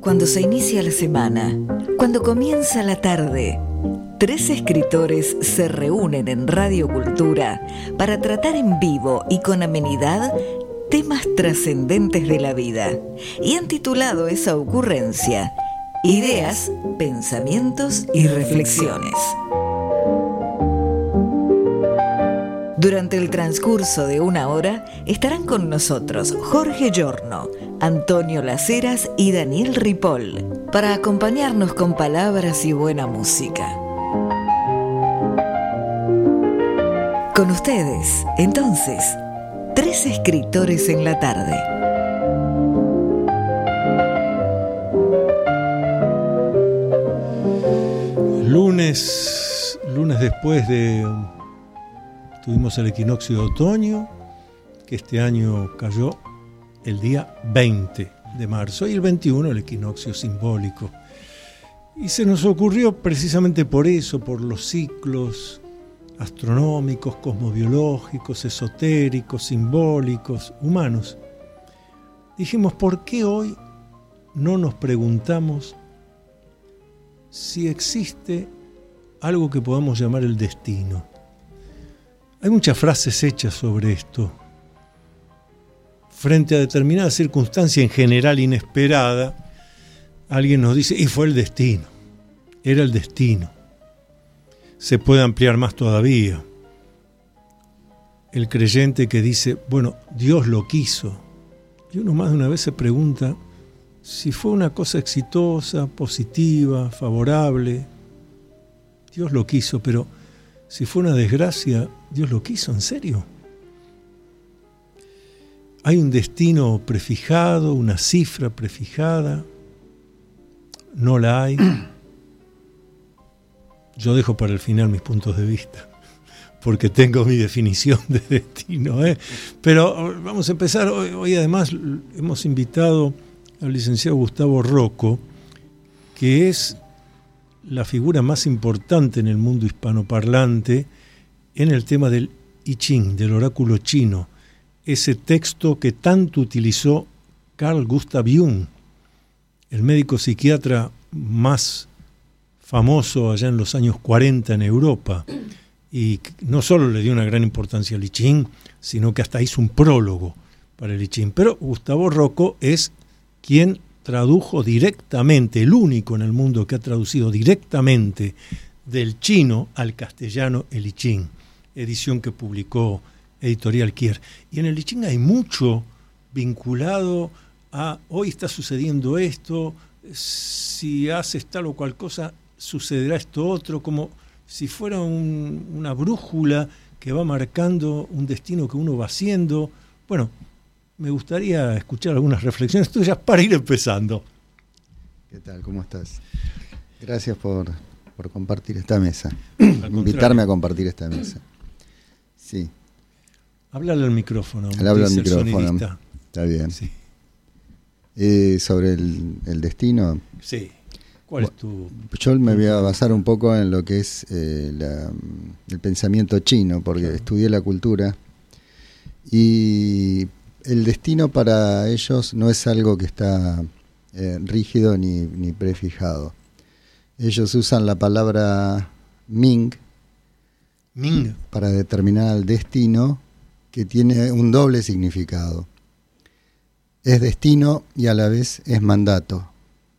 cuando se inicia la semana, cuando comienza la tarde, tres escritores se reúnen en Radio Cultura para tratar en vivo y con amenidad temas trascendentes de la vida, y han titulado esa ocurrencia Ideas, Pensamientos y Reflexiones. Durante el transcurso de una hora estarán con nosotros Jorge Giorno, Antonio Las Heras y Daniel Ripoll para acompañarnos con palabras y buena música. Con ustedes, entonces, tres escritores en la tarde. Lunes después de... Tuvimos el equinoccio de otoño, que este año cayó el día 20 de marzo, y el 21 el equinoccio simbólico. Y se nos ocurrió precisamente por eso, por los ciclos astronómicos, cosmobiológicos, esotéricos, simbólicos, humanos. Dijimos, ¿por qué hoy no nos preguntamos si existe algo que podamos llamar el destino? Hay muchas frases hechas sobre esto. Frente a determinada circunstancia en general inesperada, alguien nos dice, y fue el destino, era el destino. Se puede ampliar más todavía. El creyente que dice, bueno, Dios lo quiso. Y uno más de una vez se pregunta si fue una cosa exitosa, positiva, favorable. Dios lo quiso, pero si fue una desgracia, ¿Dios lo quiso? ¿En serio? ¿Hay un destino prefijado, una cifra prefijada? ¿No la hay? Yo dejo para el final mis puntos de vista, porque tengo mi definición de destino, ¿eh? Pero vamos a empezar. Hoy además hemos invitado al licenciado Gustavo Rocco, que es la figura más importante en el mundo hispanoparlante en el tema del I Ching, del oráculo chino, ese texto que tanto utilizó Carl Gustav Jung, el médico psiquiatra más famoso allá en los años 40 en Europa, y no solo le dio una gran importancia al I Ching, sino que hasta hizo un prólogo para el I Ching. Pero Gustavo Rocco es quien tradujo directamente, el único en el mundo que ha traducido directamente del chino al castellano el I Ching, edición que publicó Editorial Kier. Y en el I Ching hay mucho vinculado a hoy está sucediendo esto, si haces tal o cual cosa sucederá esto otro, como si fuera una brújula que va marcando un destino que uno va haciendo. Bueno, me gustaría escuchar algunas reflexiones tuyas para ir empezando. ¿Qué tal? ¿Cómo estás? Gracias por compartir esta mesa. Invitarme a compartir esta mesa. Sí. Háblale al micrófono. Habla al micrófono. Está bien. Sí. Sobre el destino. Sí. ¿Cuál es tu...? Yo me voy a basar un poco en lo que es el pensamiento chino, porque estudié la cultura. Y el destino para ellos no es algo que está rígido ni prefijado. Ellos usan la palabra Ming para determinar el destino, que tiene un doble significado. Es destino y a la vez es mandato.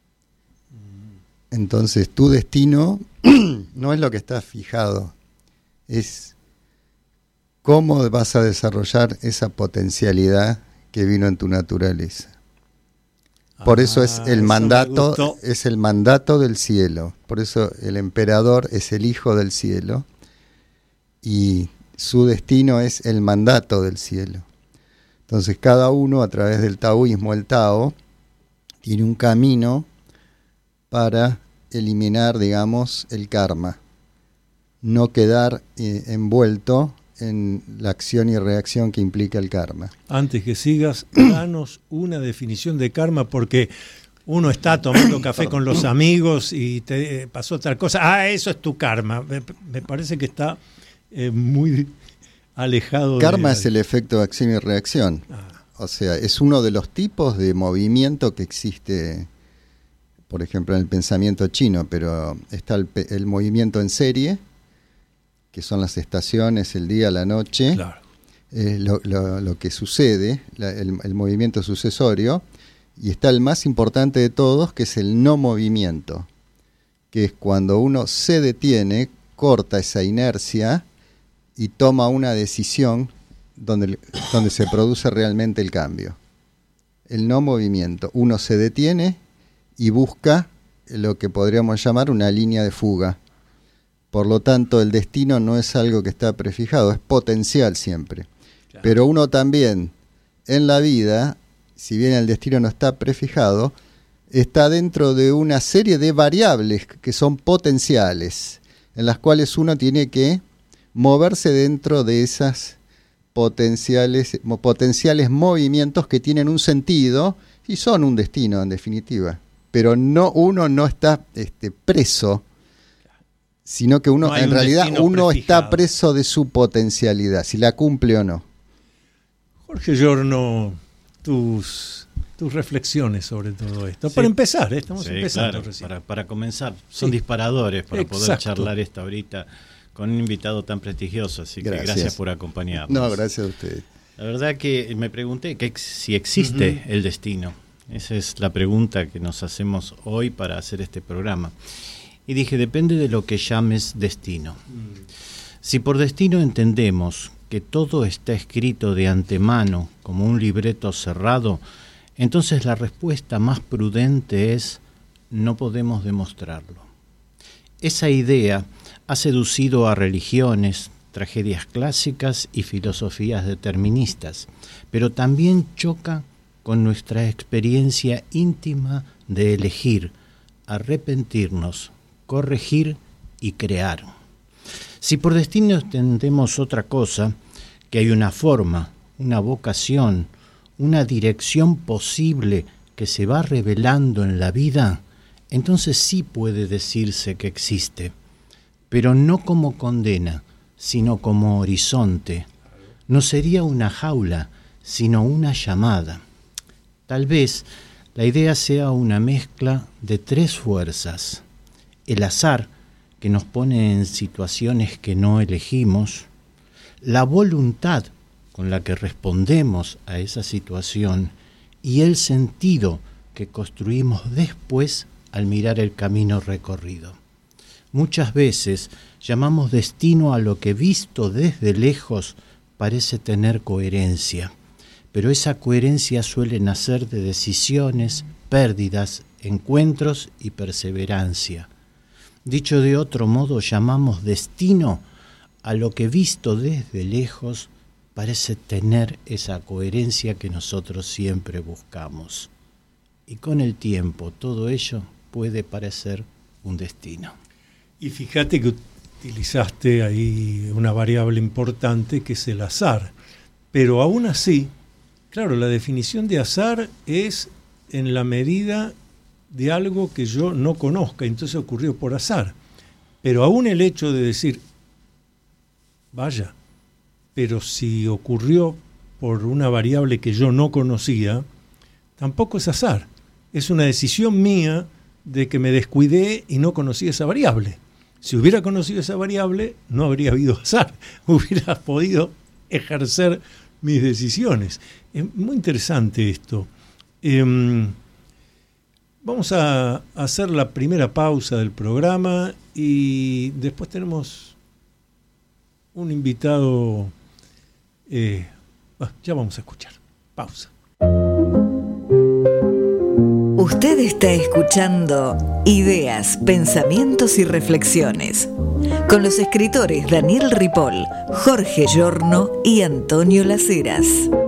Entonces tu destino no es lo que está fijado, es cómo vas a desarrollar esa potencialidad que vino en tu naturaleza. Por eso es el mandato, es el mandato del cielo. Por eso el emperador es el hijo del cielo y su destino es el mandato del cielo. Entonces cada uno, a través del taoísmo, el Tao, tiene un camino para eliminar, digamos, el karma. No quedar envuelto en la acción y reacción que implica el karma. Antes que sigas, danos una definición de karma, porque uno está tomando café con los amigos y te pasó tal cosa. Eso es tu karma. Me parece que está muy alejado. Karma es el efecto de acción y reacción. O sea, es uno de los tipos de movimiento que existe por ejemplo, en el pensamiento chino, pero está el movimiento en serie, que son las estaciones, el día, la noche, Claro. Lo que sucede, el movimiento sucesorio, y está el más importante de todos, que es el no movimiento, que es cuando uno se detiene, corta esa inercia y toma una decisión donde se produce realmente el cambio. El no movimiento, uno se detiene y busca lo que podríamos llamar una línea de fuga. Por lo tanto, el destino no es algo que está prefijado, es potencial siempre. Claro. Pero uno también, en la vida, si bien el destino no está prefijado, está dentro de una serie de variables que son potenciales, en las cuales uno tiene que moverse dentro de esas potenciales movimientos que tienen un sentido y son un destino, en definitiva. Pero uno no está preso, sino que uno, en realidad, uno está preso de su potencialidad, si la cumple o no. Jorge Giorno, tus reflexiones sobre todo esto. Sí. Para empezar, estamos empezando claro, recién. Para comenzar, son disparadores para Exacto. poder charlar esto ahorita con un invitado tan prestigioso, así que gracias por acompañarnos. No, gracias a ustedes. La verdad que me pregunté si existe el destino. Esa es la pregunta que nos hacemos hoy para hacer este programa. Y dije, depende de lo que llames destino. Si por destino entendemos que todo está escrito de antemano como un libreto cerrado, entonces la respuesta más prudente es: no podemos demostrarlo. Esa idea ha seducido a religiones, tragedias clásicas y filosofías deterministas, pero también choca con nuestra experiencia íntima de elegir, arrepentirnos, corregir y crear. Si por destino entendemos otra cosa, que hay una forma, una vocación, una dirección posible que se va revelando en la vida, entonces sí puede decirse que existe, pero no como condena, sino como horizonte. No sería una jaula, sino una llamada. Tal vez la idea sea una mezcla de tres fuerzas: el azar, que nos pone en situaciones que no elegimos; la voluntad, con la que respondemos a esa situación; y el sentido, que construimos después al mirar el camino recorrido. Muchas veces llamamos destino a lo que visto desde lejos parece tener coherencia, pero esa coherencia suele nacer de decisiones, pérdidas, encuentros y perseverancia. Dicho de otro modo, llamamos destino a lo que visto desde lejos parece tener esa coherencia que nosotros siempre buscamos. Y con el tiempo todo ello puede parecer un destino. Y fíjate que utilizaste ahí una variable importante que es el azar. Pero aún así, claro, la definición de azar es en la medida de algo que yo no conozca, entonces ocurrió por azar. Pero aún el hecho de decir, vaya, pero si ocurrió por una variable que yo no conocía, tampoco es azar. Es una decisión mía de que me descuidé y no conocí esa variable. Si hubiera conocido esa variable, no habría habido azar. Hubiera podido ejercer mis decisiones. Es muy interesante esto. Vamos a hacer la primera pausa del programa y después tenemos un invitado. Ya vamos a escuchar. Pausa. Usted está escuchando Ideas, Pensamientos y Reflexiones con los escritores Daniel Ripoll, Jorge Giorno y Antonio Las Heras.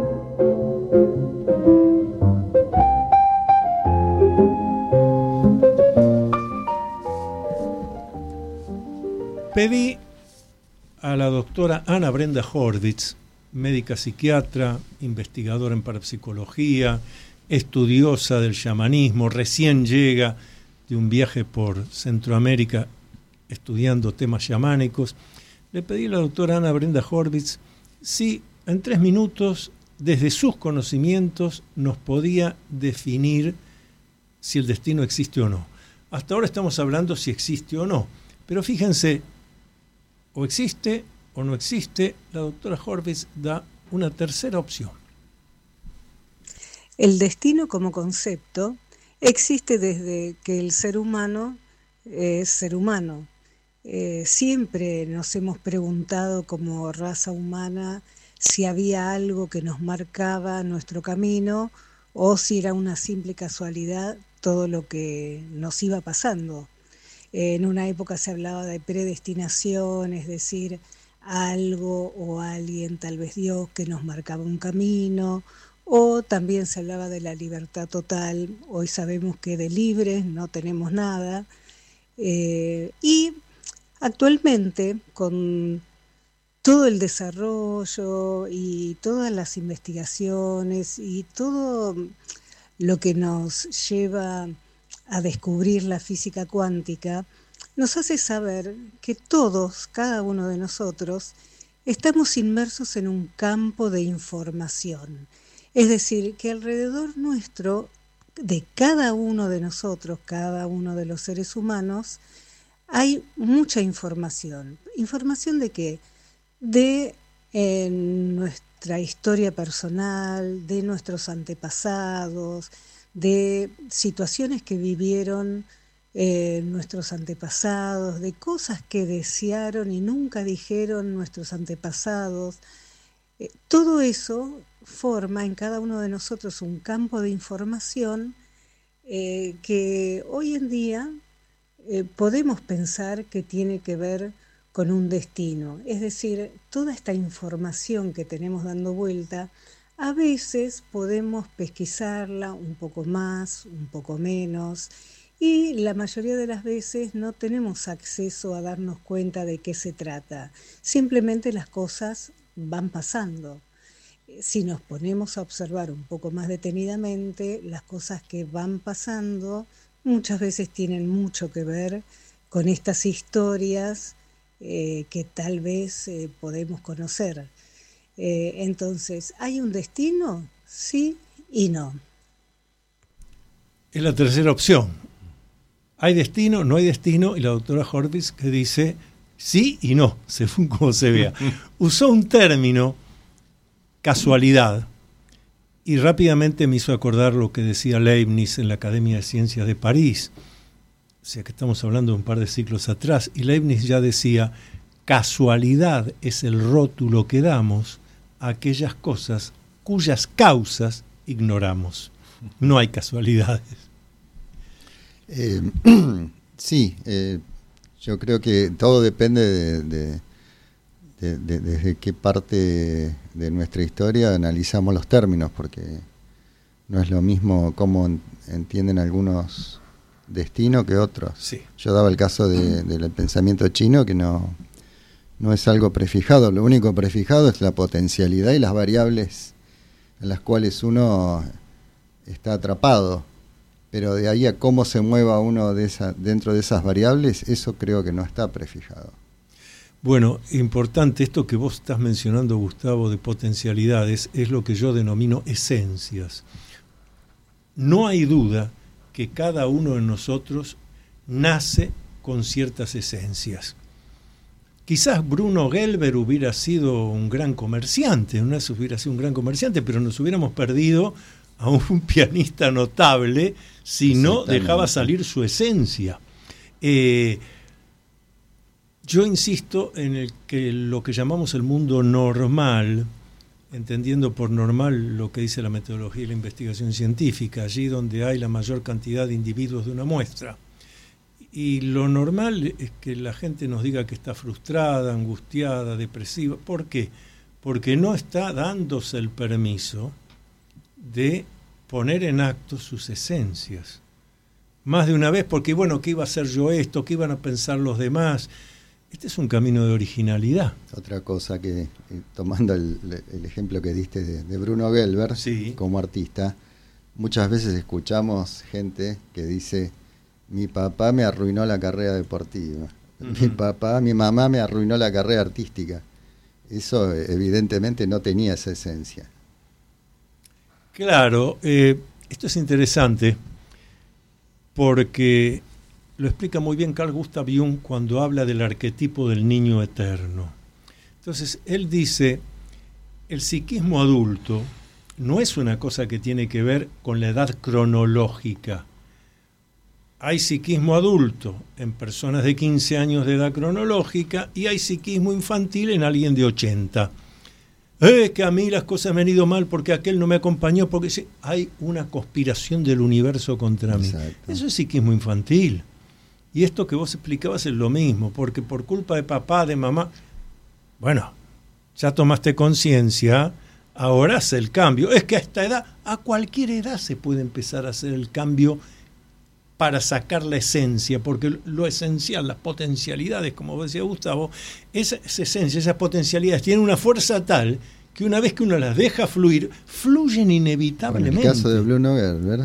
Pedí a la doctora Ana Brenda Horvitz, médica psiquiatra, investigadora en parapsicología, estudiosa del chamanismo, recién llega de un viaje por Centroamérica estudiando temas chamánicos. Le pedí a la doctora Ana Brenda Horvitz si en 3 minutos, desde sus conocimientos, nos podía definir si el destino existe o no. Hasta ahora estamos hablando si existe o no. Pero fíjense, o existe o no existe, la doctora Horvitz da una tercera opción. El destino como concepto existe desde que el ser humano es ser humano. Siempre nos hemos preguntado como raza humana si había algo que nos marcaba nuestro camino o si era una simple casualidad todo lo que nos iba pasando. En una época se hablaba de predestinación, es decir, algo o alguien, tal vez Dios, que nos marcaba un camino, o también se hablaba de la libertad total. Hoy sabemos que de libres no tenemos nada, y actualmente con todo el desarrollo y todas las investigaciones y todo lo que nos lleva a descubrir la física cuántica, nos hace saber que todos, cada uno de nosotros, estamos inmersos en un campo de información. Es decir, que alrededor nuestro, de cada uno de nosotros, cada uno de los seres humanos, hay mucha información. ¿Información de qué? De nuestra historia personal, de nuestros antepasados, de situaciones que vivieron nuestros antepasados, de cosas que desearon y nunca dijeron nuestros antepasados. Todo eso forma en cada uno de nosotros un campo de información que hoy en día podemos pensar que tiene que ver con un destino. Es decir, toda esta información que tenemos dando vuelta, a veces podemos pesquisarla un poco más, un poco menos, y la mayoría de las veces no tenemos acceso a darnos cuenta de qué se trata. Simplemente las cosas van pasando. Si nos ponemos a observar un poco más detenidamente, las cosas que van pasando muchas veces tienen mucho que ver con estas historias que tal vez podemos conocer. Entonces, ¿hay un destino? Sí y no. Es la tercera opción. ¿Hay destino? ¿No hay destino? Y la doctora Horvitz que dice sí y no, según como se vea. Usó un término, casualidad, y rápidamente me hizo acordar lo que decía Leibniz en la Academia de Ciencias de París. O sea que estamos hablando de un par de siglos atrás, y Leibniz ya decía, casualidad es el rótulo que damos a aquellas cosas cuyas causas ignoramos. No hay casualidades. Sí, yo creo que todo depende de desde qué parte de nuestra historia analizamos los términos, porque no es lo mismo cómo entienden algunos destino que otros. Sí. Yo daba el caso del pensamiento chino, que no es algo prefijado. Lo único prefijado es la potencialidad y las variables en las cuales uno está atrapado. Pero de ahí a cómo se mueva uno dentro de esas variables, eso creo que no está prefijado. Bueno, importante esto que vos estás mencionando, Gustavo, de potencialidades, es lo que yo denomino esencias. No hay duda que cada uno de nosotros nace con ciertas esencias. Quizás Bruno Gelber hubiera sido un gran comerciante, pero nos hubiéramos perdido a un pianista notable si no dejaba salir su esencia. Yo insisto en lo que llamamos el mundo normal, entendiendo por normal lo que dice la metodología y la investigación científica, allí donde hay la mayor cantidad de individuos de una muestra. Y lo normal es que la gente nos diga que está frustrada, angustiada, depresiva. ¿Por qué? Porque no está dándose el permiso de poner en acto sus esencias. Más de una vez, porque bueno, ¿qué iba a hacer yo esto? ¿Qué iban a pensar los demás? Este es un camino de originalidad. Otra cosa que, tomando el ejemplo que diste de Bruno Gelber, sí, como artista, muchas veces escuchamos gente que dice: mi papá me arruinó la carrera deportiva, mi mamá me arruinó la carrera artística. Eso evidentemente no tenía esa esencia. Claro, esto es interesante porque lo explica muy bien Carl Gustav Jung cuando habla del arquetipo del niño eterno. Entonces, él dice, el psiquismo adulto no es una cosa que tiene que ver con la edad cronológica. Hay psiquismo adulto en personas de 15 años de edad cronológica y hay psiquismo infantil en alguien de 80. Que a mí las cosas me han ido mal porque aquel no me acompañó, porque sí, hay una conspiración del universo contra mí. Exacto. Eso es psiquismo infantil. Y esto que vos explicabas es lo mismo, porque por culpa de papá, de mamá, bueno, ya tomaste conciencia, ahora hace el cambio. Es que a esta edad, a cualquier edad se puede empezar a hacer el cambio para sacar la esencia, porque lo esencial, las potencialidades, como decía Gustavo, esa esencia, esas potencialidades tienen una fuerza tal que una vez que uno las deja fluir, fluyen inevitablemente. Bueno, en el caso de Bruno Gerber,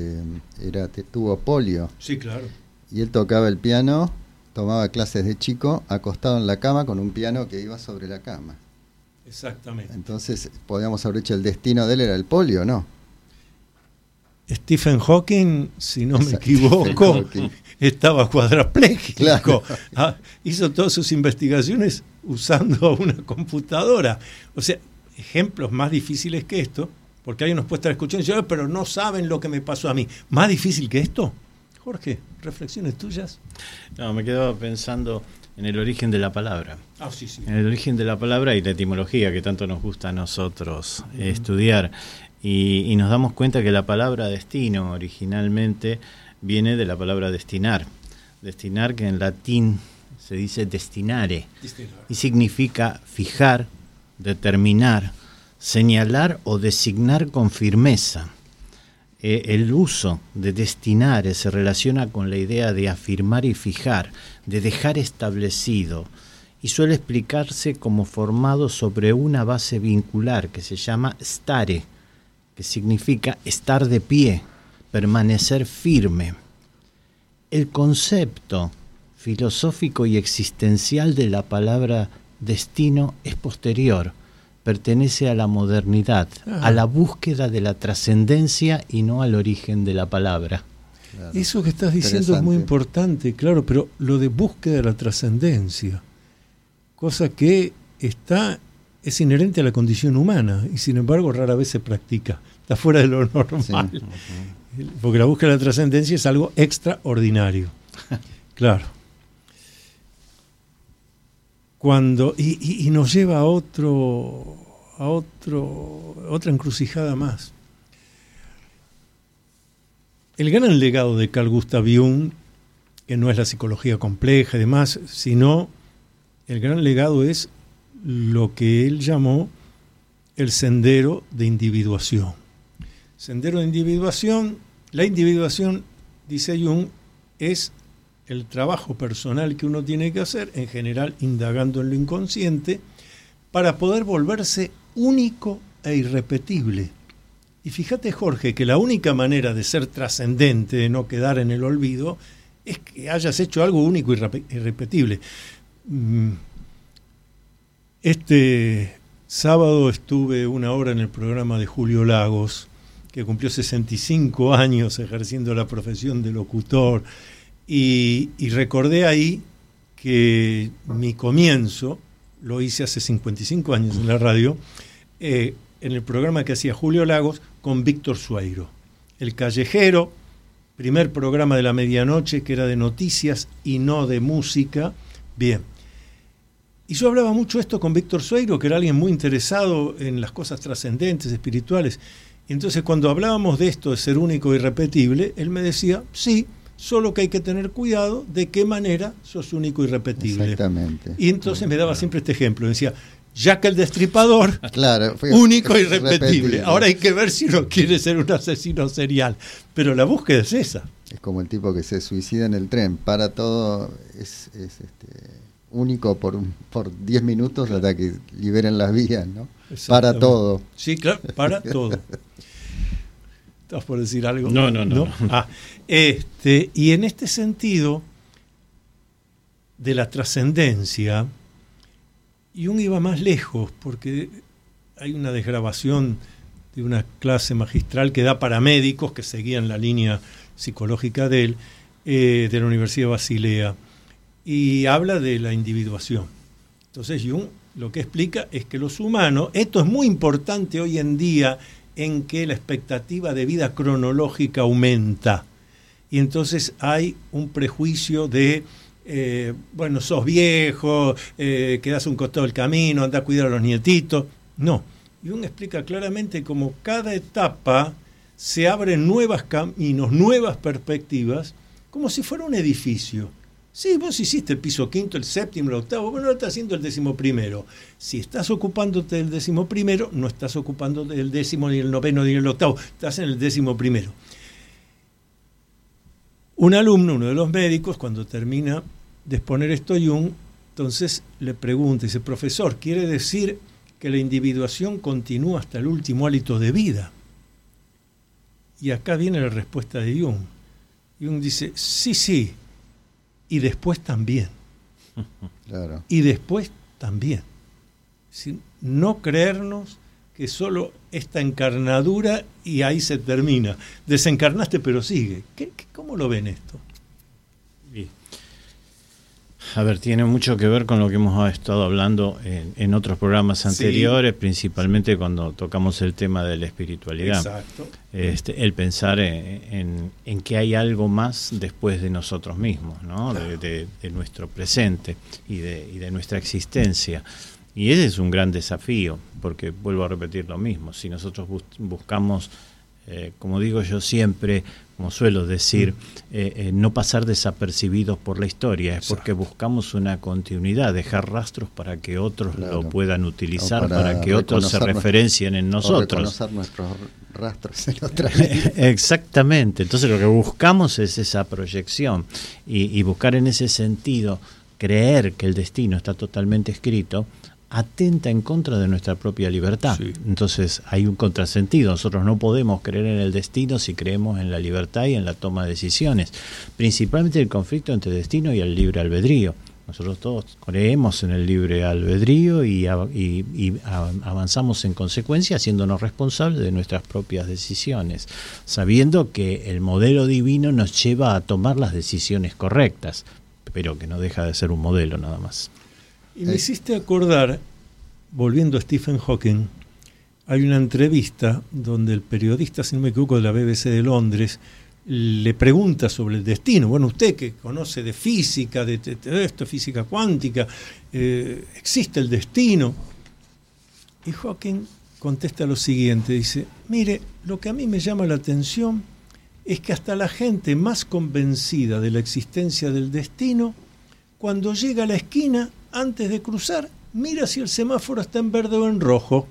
tuvo polio. Sí, claro. Y él tocaba el piano, tomaba clases de chico, acostado en la cama con un piano que iba sobre la cama. Exactamente. Entonces, podríamos haber dicho, el destino de él era el polio, ¿no? Stephen Hawking, si no me equivoco, estaba cuadrapléjico. Claro. Hizo todas sus investigaciones usando una computadora. O sea, ejemplos más difíciles que esto, porque alguien nos puede estar escuchando y decir, pero no saben lo que me pasó a mí. ¿Más difícil que esto? Jorge, ¿reflexiones tuyas? No, me quedaba pensando en el origen de la palabra. Sí. En el origen de la palabra y la etimología que tanto nos gusta a nosotros estudiar. Y nos damos cuenta que la palabra destino originalmente viene de la palabra destinar. Destinar, que en latín se dice destinare. Y significa fijar, determinar, señalar o designar con firmeza. El uso de destinare se relaciona con la idea de afirmar y fijar, de dejar establecido, y suele explicarse como formado sobre una base vincular que se llama stare, que significa estar de pie, permanecer firme. El concepto filosófico y existencial de la palabra destino es posterior, pertenece a la modernidad, a la búsqueda de la trascendencia y no al origen de la palabra. Claro. Eso que estás diciendo es muy importante, claro, pero lo de búsqueda de la trascendencia, cosa que es inherente a la condición humana y sin embargo rara vez se practica, está fuera de lo normal, sí. Porque la búsqueda de la trascendencia es algo extraordinario. Claro. Y nos lleva a otra encrucijada más. El gran legado de Carl Gustav Jung, que no es la psicología compleja y demás, sino el gran legado es lo que él llamó el sendero de individuación. Sendero de individuación, la individuación, dice Jung, es el trabajo personal que uno tiene que hacer, en general indagando en lo inconsciente, para poder volverse único e irrepetible. Y fíjate, Jorge, que la única manera de ser trascendente, de no quedar en el olvido, es que hayas hecho algo único e irrepetible. Este sábado estuve una hora en el programa de Julio Lagos, que cumplió 65 años ejerciendo la profesión de locutor, y recordé ahí que mi comienzo lo hice hace 55 años en la radio, en el programa que hacía Julio Lagos con Víctor Sueiro, El Callejero, primer programa de la medianoche que era de noticias y no de música. Bien. Y yo hablaba mucho esto con Víctor Sueiro, que era alguien muy interesado en las cosas trascendentes, espirituales. Y entonces cuando hablábamos de esto de ser único e irrepetible, él me decía, sí, solo que hay que tener cuidado de qué manera sos único y irrepetible. Exactamente. Y entonces me daba siempre este ejemplo, decía, Jack el Destripador, claro, único e irrepetible. Ahora hay que ver si no quiere ser un asesino serial. Pero la búsqueda es esa. Es como el tipo que se suicida en el tren, para todo, es único por 10 minutos hasta que liberen las vías, ¿no? Para todo. Sí, claro, para todo. ¿Estás por decir algo? No. Y en este sentido de la trascendencia, Jung iba más lejos, porque hay una desgrabación de una clase magistral que da para médicos que seguían la línea psicológica de él, de la Universidad de Basilea, y habla de la individuación. Entonces Jung lo que explica es que los humanos, esto es muy importante hoy en día en que la expectativa de vida cronológica aumenta, y entonces hay un prejuicio de bueno, sos viejo, quedás a un costado del camino, andá a cuidar a los nietitos. No, Jung explica claramente cómo cada etapa se abren nuevos caminos, nuevas perspectivas, como si fuera un edificio. Sí, vos hiciste el piso quinto, el séptimo, el octavo, bueno, ahora estás haciendo el 11º. Si estás ocupándote del 11º, no estás ocupándote del 10º, ni el 9º, ni el 8º, estás en el 11º. Un alumno, uno de los médicos, cuando termina de exponer esto Jung, entonces le pregunta, dice, profesor, ¿quiere decir que la individuación continúa hasta el último hálito de vida? Y acá viene la respuesta de Jung. Jung dice, sí, y después también. Claro. Y después también. Sin no creernos que solo esta encarnadura y ahí se termina. Desencarnaste pero sigue. ¿Cómo lo ven esto? A ver, tiene mucho que ver con lo que hemos estado hablando en otros programas anteriores, sí, principalmente cuando tocamos el tema de la espiritualidad. Exacto. El pensar en que hay algo más después de nosotros mismos, ¿no? Claro. de nuestro presente y de nuestra existencia. Y ese es un gran desafío, porque vuelvo a repetir lo mismo. Si nosotros buscamos, como digo yo siempre, como suelo decir, no pasar desapercibidos por la historia, es porque buscamos una continuidad, dejar rastros para que otros lo puedan utilizar, para que otros se referencien en nosotros. Reconocer nuestros rastros en otra vida. Exactamente, entonces lo que buscamos es esa proyección y buscar en ese sentido, creer que el destino está totalmente escrito, atenta en contra de nuestra propia libertad. Sí. Entonces hay un contrasentido. Nosotros no podemos creer en el destino si creemos en la libertad y en la toma de decisiones. Principalmente el conflicto entre destino y el libre albedrío. Nosotros todos creemos en el libre albedrío y avanzamos en consecuencia haciéndonos responsables de nuestras propias decisiones, sabiendo que el modelo divino nos lleva a tomar las decisiones correctas, pero que no deja de ser un modelo nada más. Y me hiciste acordar, volviendo a Stephen Hawking, hay una entrevista donde el periodista, si no me equivoco, de la BBC de Londres, le pregunta sobre el destino. Bueno, usted que conoce de física, de esto, física cuántica, ¿existe el destino? Y Hawking contesta lo siguiente, dice, mire, lo que a mí me llama la atención es que hasta la gente más convencida de la existencia del destino, cuando llega a la esquina, antes de cruzar, mira si el semáforo está en verde o en rojo.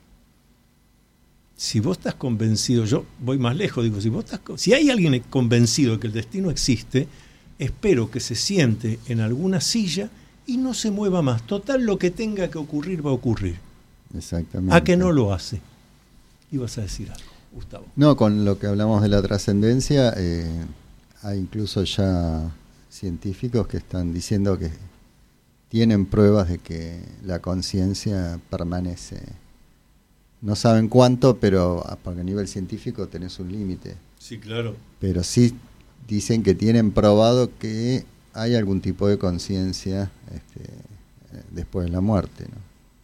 Si vos estás convencido, yo voy más lejos, digo, si hay alguien convencido de que el destino existe, espero que se siente en alguna silla y no se mueva más. Total, lo que tenga que ocurrir va a ocurrir. Exactamente. ¿A que no lo hace? Ibas a decir algo, Gustavo. No, con lo que hablamos de la trascendencia, hay incluso ya científicos que están diciendo que tienen pruebas de que la conciencia permanece. No saben cuánto, pero porque a nivel científico tenés un límite. Sí, claro. Pero sí dicen que tienen probado que hay algún tipo de conciencia después de la muerte, ¿no?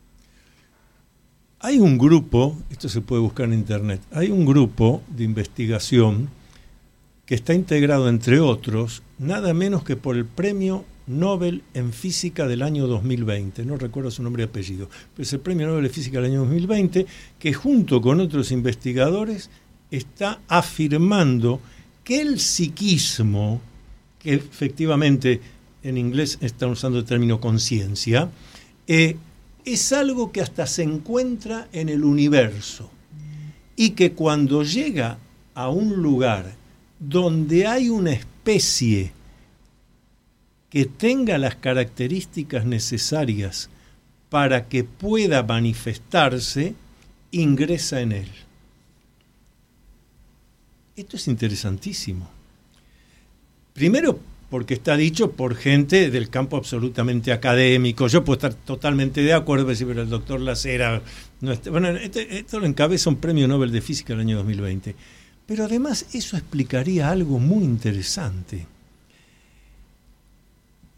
Hay un grupo, esto se puede buscar en internet, hay un grupo de investigación que está integrado, entre otros, nada menos que por el Premio Nobel en Física del año 2020, no recuerdo su nombre y apellido, pero es el Premio Nobel de Física del año 2020, que junto con otros investigadores está afirmando que el psiquismo, que efectivamente en inglés están usando el término conciencia, es algo que hasta se encuentra en el universo y que cuando llega a un lugar donde hay una especie que tenga las características necesarias para que pueda manifestarse, ingresa en él. Esto es interesantísimo. Primero, porque está dicho por gente del campo absolutamente académico. Yo puedo estar totalmente de acuerdo, pero el doctor Lacera... Bueno, esto lo encabeza un Premio Nobel de Física del año 2020. Pero además eso explicaría algo muy interesante.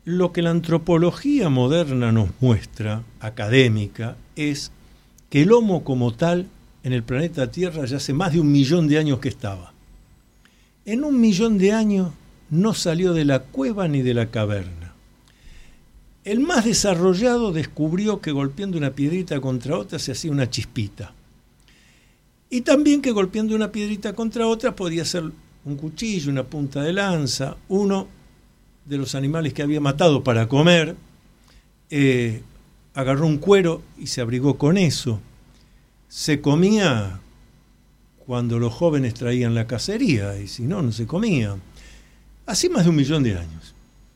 lo que la antropología moderna nos muestra, académica, es que el Homo como tal en el planeta Tierra ya hace más de 1 millón de años que estaba. En 1 millón de años no salió de la cueva ni de la caverna. El más desarrollado descubrió que golpeando una piedrita contra otra se hacía una chispita. Y también que golpeando una piedrita contra otra podía ser un cuchillo, una punta de lanza. Uno de los animales que había matado para comer agarró un cuero y se abrigó con eso. Se comía cuando los jóvenes traían la cacería, y si no, no se comía. Así más de 1 millón de años.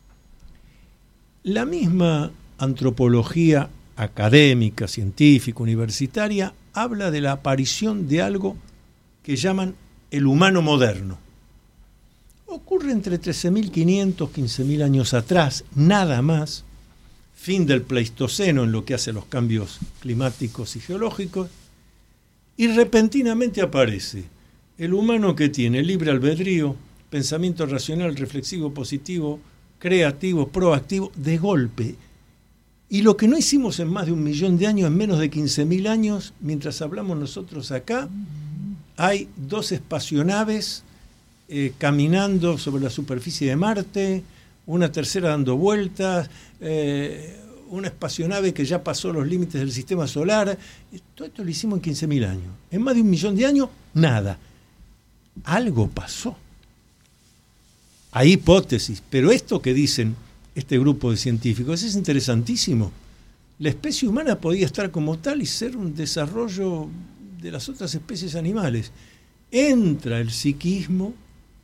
La misma antropología académica, científica, universitaria, habla de la aparición de algo que llaman el humano moderno. Ocurre entre 13.500 y 15.000 años atrás, nada más, fin del Pleistoceno en lo que hace a los cambios climáticos y geológicos, y repentinamente aparece el humano que tiene libre albedrío, pensamiento racional, reflexivo, positivo, creativo, proactivo, de golpe. Y lo que no hicimos en más de 1 millón de años, en menos de 15.000 años, mientras hablamos nosotros acá, hay 2 espacionaves caminando sobre la superficie de Marte, una tercera dando vueltas, una espacionave que ya pasó los límites del sistema solar. Todo esto lo hicimos en 15.000 años. En más de 1 millón de años, nada. Algo pasó. Hay hipótesis, pero esto que dicen este grupo de científicos es interesantísimo. La especie humana podía estar como tal y ser un desarrollo de las otras especies animales. Entra el psiquismo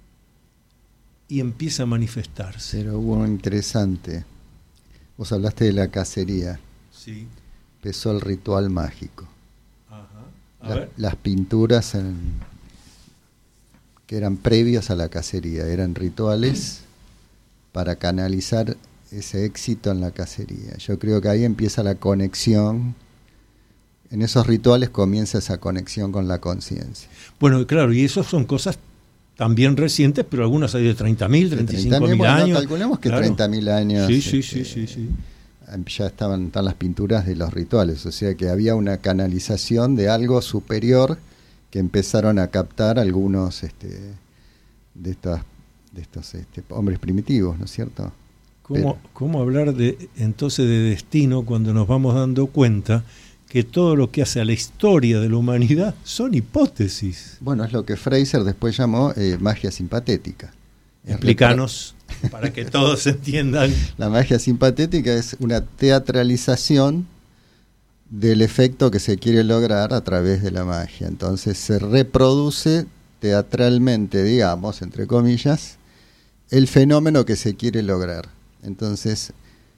y empieza a manifestarse. Pero hubo un interesante. Vos hablaste de la cacería. Sí. Empezó el ritual mágico. Ajá. Las pinturas que eran previos a la cacería, eran rituales para canalizar ese éxito en la cacería. Yo creo que ahí empieza la conexión, en esos rituales comienza esa conexión con la conciencia. Bueno, claro, y eso son cosas también recientes, pero algunas hay de 30.000, 35.000 años. Calculemos que claro. 30.000 años. Sí. Ya están las pinturas de los rituales, o sea que había una canalización de algo superior que empezaron a captar algunos de estos hombres primitivos, ¿no es cierto? ¿Cómo hablar entonces de destino cuando nos vamos dando cuenta que todo lo que hace a la historia de la humanidad son hipótesis? Bueno, es lo que Fraser después llamó magia simpatética. Explícanos para que todos entiendan. La magia simpatética es una teatralización del efecto que se quiere lograr a través de la magia. Entonces se reproduce teatralmente, digamos, entre comillas, el fenómeno que se quiere lograr. Entonces,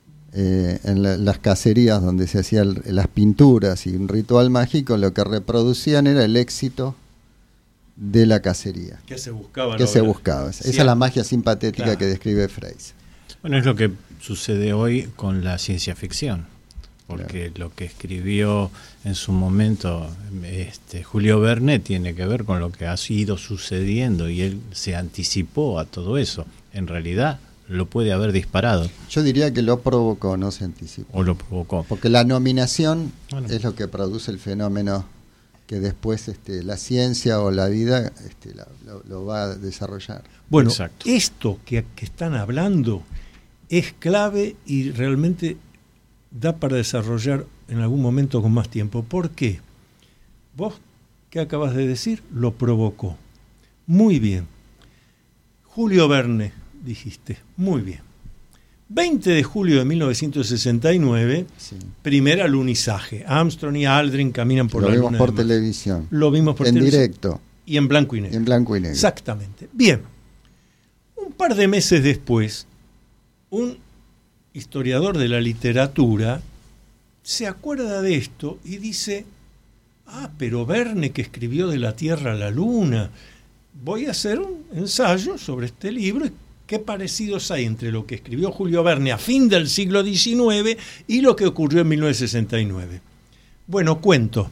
en las cacerías donde se hacían las pinturas y un ritual mágico, lo que reproducían era el éxito de la cacería. ¿Qué se buscaba? Esa es la magia simpatética, claro, que describe Fraser. Bueno, es lo que sucede hoy con la ciencia ficción, porque claro, lo que escribió en su momento Julio Verne tiene que ver con lo que ha ido sucediendo, y él se anticipó a todo eso. En realidad lo puede haber disparado. Yo diría que lo provocó, no se anticipó. O lo provocó. Porque la nominación es lo que produce el fenómeno que después la ciencia o la vida lo va a desarrollar. Bueno, exacto, esto que están hablando es clave y realmente da para desarrollar en algún momento con más tiempo. ¿Por qué? Vos, ¿qué acabas de decir? Lo provocó. Muy bien. Julio Verne, dijiste. Muy bien. 20 de julio de 1969, sí, primer alunizaje. Armstrong y Aldrin caminan por la luna. Lo vimos por televisión. Lo vimos por televisión. En directo. Y en blanco y negro. En blanco y negro. Exactamente. Bien. Un par de meses después, un historiador de la literatura se acuerda de esto y dice: pero Verne, que escribió De la Tierra a la Luna, voy a hacer un ensayo sobre este libro. ¿Qué parecidos hay entre lo que escribió Julio Verne a fin del siglo XIX y lo que ocurrió en 1969? Bueno, cuento.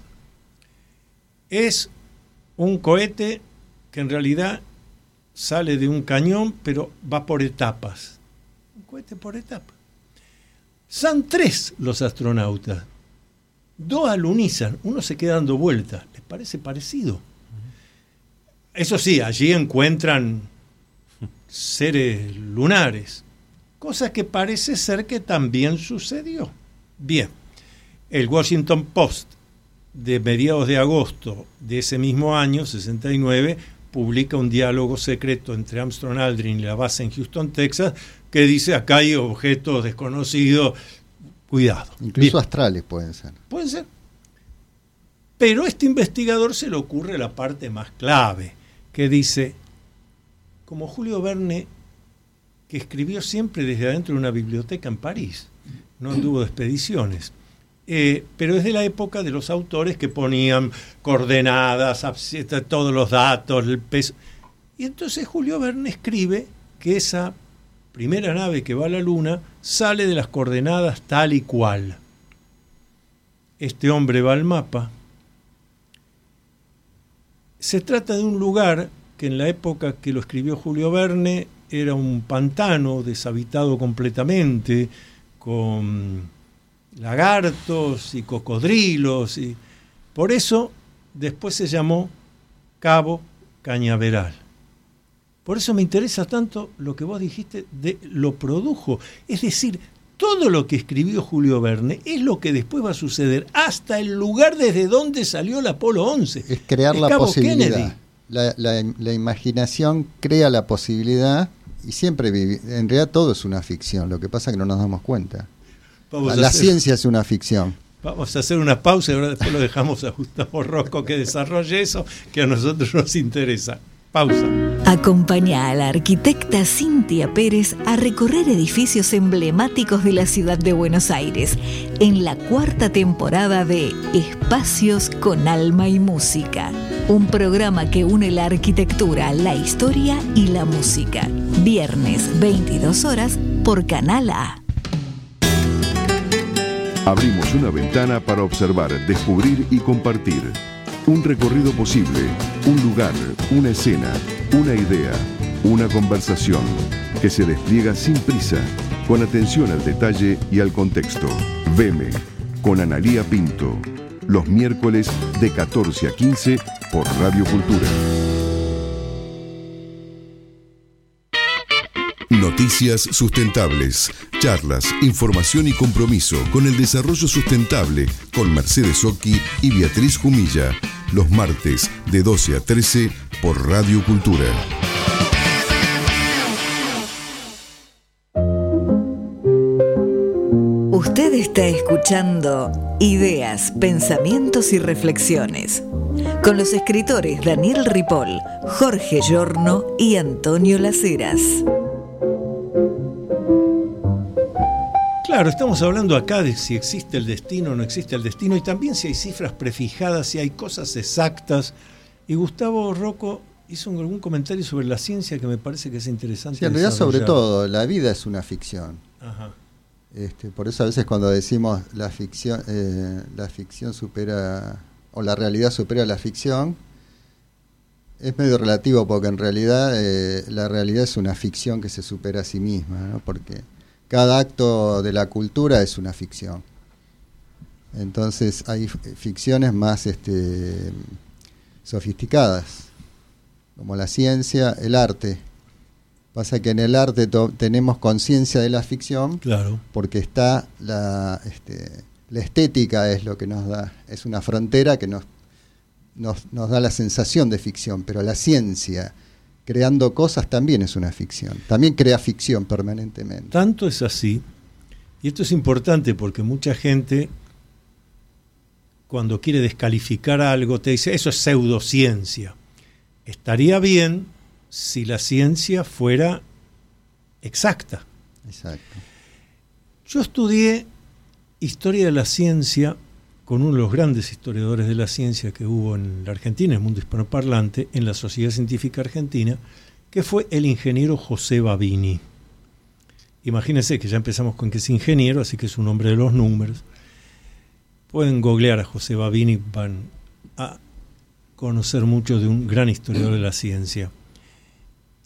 Es un cohete que en realidad sale de un cañón, pero va por etapas. Un cohete por etapas. Son 3 los astronautas. 2 alunizan, uno se queda dando vueltas. ¿Les parece parecido? Eso sí, allí encuentran seres lunares, cosa que parece ser que también sucedió. Bien, el Washington Post de mediados de agosto de ese mismo año, 69, publica un diálogo secreto entre Armstrong Aldrin y la base en Houston, Texas, que dice: acá hay objetos desconocidos, cuidado. Incluso bien, astrales pueden ser. Pueden ser. Pero a este investigador se le ocurre la parte más clave, que dice: como Julio Verne, que escribió siempre desde adentro de una biblioteca en París, no anduvo de expediciones, pero es de la época de los autores que ponían coordenadas, todos los datos, el peso. Y entonces Julio Verne escribe que esa primera nave que va a la Luna sale de las coordenadas tal y cual. Este hombre va al mapa. Se trata de un lugar que en la época que lo escribió Julio Verne era un pantano deshabitado completamente, con lagartos y cocodrilos, y por eso después se llamó Cabo Cañaveral. Por eso me interesa tanto lo que vos dijiste de lo produjo. Es decir, todo lo que escribió Julio Verne es lo que después va a suceder, hasta el lugar desde donde salió el Apolo 11. Es crear la Cabo posibilidad. Kennedy. La imaginación crea la posibilidad y siempre en realidad todo es una ficción, lo que pasa es que no nos damos cuenta. La ciencia es una ficción. Vamos a hacer una pausa y ahora después lo dejamos a Gustavo Rosco que desarrolle eso que a nosotros nos interesa. Pausa. Acompaña a la arquitecta Cintia Pérez a recorrer edificios emblemáticos de la ciudad de Buenos Aires en la 4ª temporada de Espacios con Alma y Música, un programa que une la arquitectura, la historia y la música. Viernes, 22 horas, por Canal A. Abrimos una ventana para observar, descubrir y compartir. Un recorrido posible, un lugar, una escena, una idea, una conversación que se despliega sin prisa, con atención al detalle y al contexto. Veme, con Analía Pinto, los miércoles de 14 a 15 por Radio Cultura. Noticias sustentables, charlas, información y compromiso con el desarrollo sustentable con Mercedes Occhi y Beatriz Jumilla, los martes de 12 a 13 por Radio Cultura. Usted está escuchando Ideas, Pensamientos y Reflexiones con los escritores Daniel Ripoll, Jorge Giorno y Antonio Las Heras. Claro, estamos hablando acá de si existe el destino o no existe el destino, y también si hay cifras prefijadas, si hay cosas exactas. Y Gustavo Rocco hizo algún comentario sobre la ciencia que me parece que es interesante. Sí, en realidad, sobre todo, la vida es una ficción. Ajá. Por eso a veces cuando decimos la ficción supera, o la realidad supera la ficción, es medio relativo, porque en realidad la realidad es una ficción que se supera a sí misma, ¿no? Porque cada acto de la cultura es una ficción. Entonces hay ficciones más sofisticadas, como la ciencia, el arte. Pasa que en el arte tenemos conciencia de la ficción, claro, porque está la estética, es lo que nos da, es una frontera que nos da la sensación de ficción, pero la ciencia, creando cosas, también es una ficción. También crea ficción permanentemente. Tanto es así, y esto es importante porque mucha gente, cuando quiere descalificar algo, te dice, eso es pseudociencia. Estaría bien si la ciencia fuera exacta. Exacto. Yo estudié historia de la ciencia con uno de los grandes historiadores de la ciencia que hubo en la Argentina, en el mundo hispanoparlante, en la Sociedad Científica Argentina, que fue el ingeniero José Babini. Imagínense que ya empezamos con que es ingeniero, así que es un hombre de los números. Pueden googlear a José Babini, van a conocer mucho de un gran historiador de la ciencia.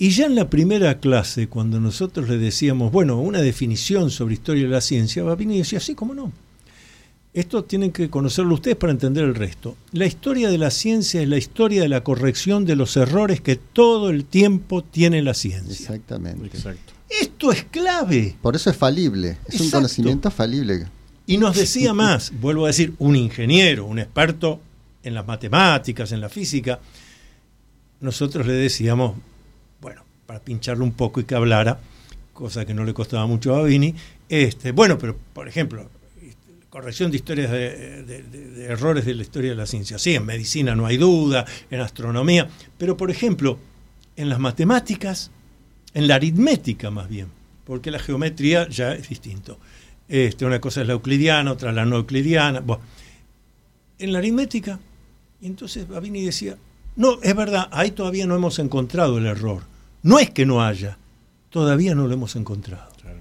Y ya en la primera clase, cuando nosotros le decíamos, bueno, una definición sobre historia de la ciencia, Babini decía, sí, cómo no. Esto tienen que conocerlo ustedes para entender el resto. La historia de la ciencia es la historia de la corrección de los errores que todo el tiempo tiene la ciencia. Exactamente. Exacto. Esto es clave. Por eso es falible, es Exacto. un conocimiento falible. Y nos decía más, vuelvo a decir, un ingeniero, un experto en las matemáticas, en la física. Nosotros le decíamos, bueno, para pincharlo un poco y que hablara, cosa que no le costaba mucho a Babini, bueno, pero por ejemplo, corrección de historias de errores de la historia de la ciencia. Sí, en medicina no hay duda, en astronomía, pero por ejemplo, en las matemáticas, en la aritmética más bien, porque la geometría ya es distinto. Una cosa es la euclidiana, otra la no euclidiana. Bueno, en la aritmética, y entonces Babini decía, no, es verdad, ahí todavía no hemos encontrado el error. No es que no haya, todavía no lo hemos encontrado. Claro.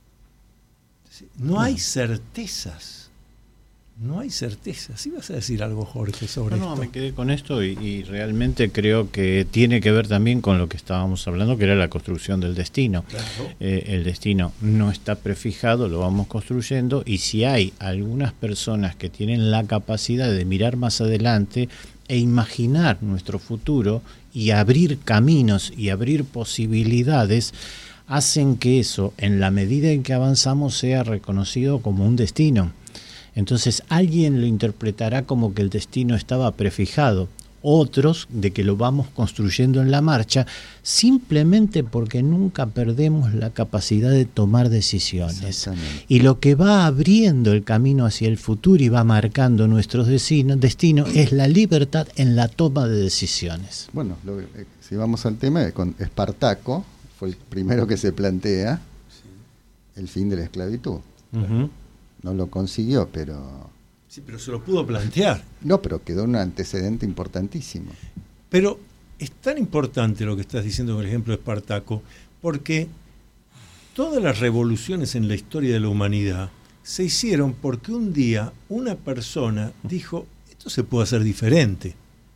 No hay certezas. No hay certezas. ¿Sí vas a decir algo, Jorge, sobre esto? No, me quedé con esto y realmente creo que tiene que ver también con lo que estábamos hablando, que era la construcción del destino. Claro. El destino no está prefijado, lo vamos construyendo, y si hay algunas personas que tienen la capacidad de mirar más adelante e imaginar nuestro futuro y abrir caminos y abrir posibilidades, hacen que eso, en la medida en que avanzamos, sea reconocido como un destino. Entonces alguien lo interpretará como que el destino estaba prefijado, otros de que lo vamos construyendo en la marcha, simplemente porque nunca perdemos la capacidad de tomar decisiones. Y lo que va abriendo el camino hacia el futuro y va marcando nuestros destinos es la libertad en la toma de decisiones. Bueno, si vamos al tema, con Espartaco fue el primero que se plantea el fin de la esclavitud. Uh-huh. No lo consiguió, pero... Sí, pero se lo pudo plantear. No, pero quedó un antecedente importantísimo. Pero es tan importante lo que estás diciendo con el ejemplo de Espartaco, porque todas las revoluciones en la historia de la humanidad se hicieron porque un día una persona dijo, esto se puede hacer diferente.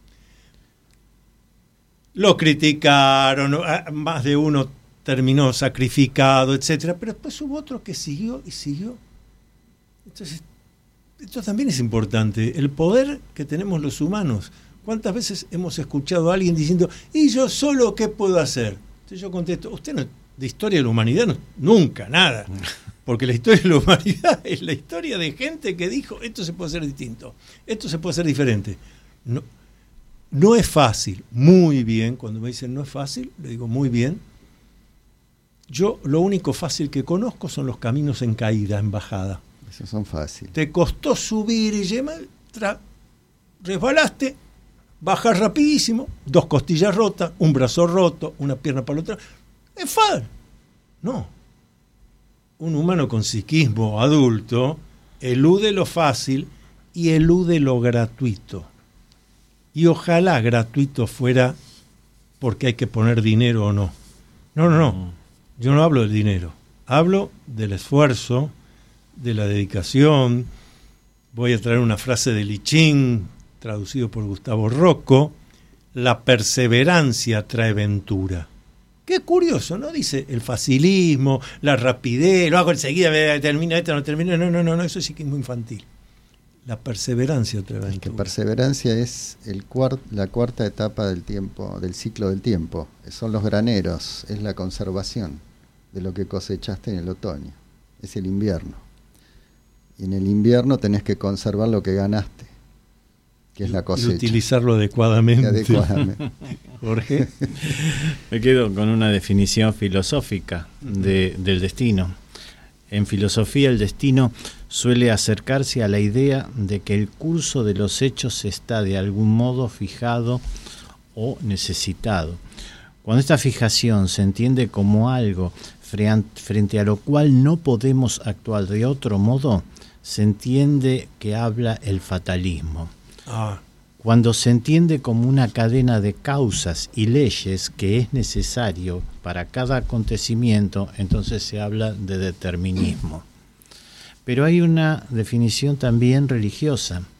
Lo criticaron, más de uno terminó sacrificado, etcétera, pero después hubo otro que siguió y siguió. Entonces, esto también es importante, el poder que tenemos los humanos. ¿Cuántas veces hemos escuchado a alguien diciendo, ¿y yo solo qué puedo hacer? Entonces yo contesto, usted no, de historia de la humanidad no, nunca, nada. Porque la historia de la humanidad es la historia de gente que dijo, esto se puede hacer distinto, esto se puede hacer diferente. No es fácil, muy bien, cuando me dicen no es fácil, le digo muy bien. Yo lo único fácil que conozco son los caminos en caída, en bajada. Esos son fáciles. Te costó subir y resbalaste, bajar rapidísimo, 2 costillas rotas, un brazo roto, una pierna para la otra. Es fácil. No. Un humano con psiquismo adulto elude lo fácil y elude lo gratuito. Y ojalá gratuito fuera porque hay que poner dinero o no. No. Yo no hablo del dinero. Hablo del esfuerzo, de la dedicación. Voy a traer una frase de Lichín, traducido por Gustavo Rocco: la perseverancia trae ventura. Qué curioso, ¿no? Dice el facilismo, la rapidez, lo hago enseguida, termina esto, no termina. No, eso sí que es muy infantil. La perseverancia trae ventura. Es que perseverancia es la cuarta etapa del tiempo, del ciclo del tiempo. Son los graneros, es la conservación de lo que cosechaste en el otoño. Es el invierno. Y en el invierno tenés que conservar lo que ganaste, que es la cosecha. Y utilizarlo adecuadamente. Jorge. Me quedo con una definición filosófica del destino. En filosofía, el destino suele acercarse a la idea de que el curso de los hechos está de algún modo fijado o necesitado. Cuando esta fijación se entiende como algo frente a lo cual no podemos actuar de otro modo, se entiende que habla el fatalismo. Cuando se entiende como una cadena de causas y leyes que es necesario para cada acontecimiento, entonces se habla de determinismo. Pero hay una definición también religiosa.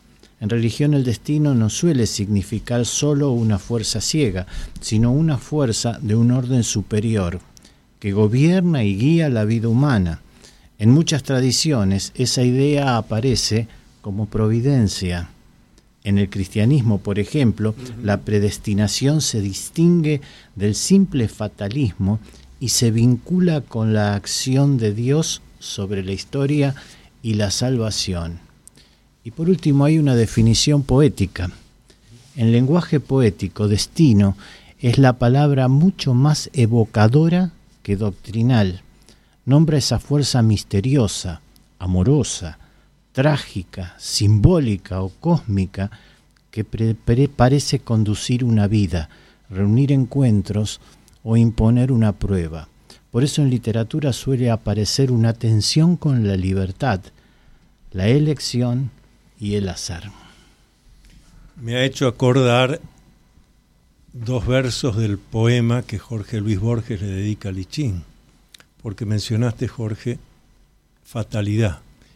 En religión el destino no suele significar solo una fuerza ciega, sino una fuerza de un orden superior, que gobierna y guía la vida humana. En muchas tradiciones esa idea aparece como providencia. En el cristianismo, por ejemplo, la predestinación se distingue del simple fatalismo y se vincula con la acción de Dios sobre la historia y la salvación. Y por último hay una definición poética. En lenguaje poético, destino es la palabra mucho más evocadora que doctrinal. Nombra esa fuerza misteriosa, amorosa, trágica, simbólica o cósmica que parece conducir una vida, reunir encuentros o imponer una prueba. Por eso en literatura suele aparecer una tensión con la libertad, la elección y el azar. Me ha hecho acordar 2 versos del poema que Jorge Luis Borges le dedica a Lichín, porque mencionaste, Jorge, fatalidad.